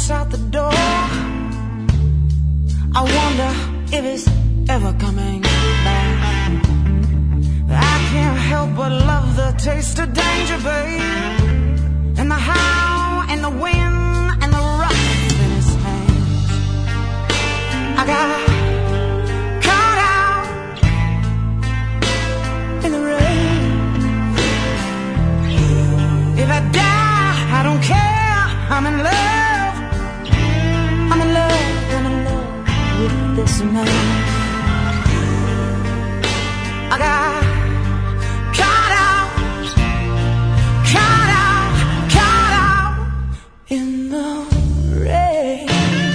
walks out the door, I wonder if it's ever coming back. I can't help but love the taste of danger, babe, and the how and the wind and the rough in his hands. I got caught out in the rain. If I die, I don't care. I'm in love. I'm in love. I'm in love with this man. I got caught out in the rain.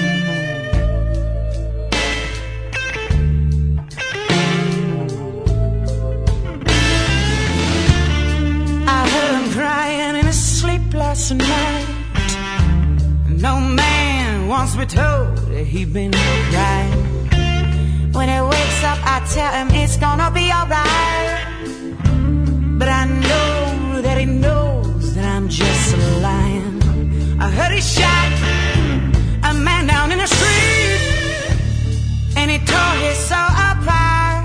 I heard him crying in his sleep last night. No man wants me told that he's been crying. When he wakes up, I tell him it's gonna be alright. But I know that he knows that I'm just lying. I heard he shot a man down in the street, and he tore his soul apart.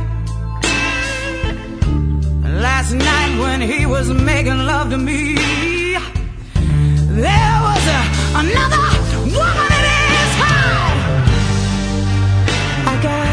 Last night when he was making love to me, there was another woman in his heart. I got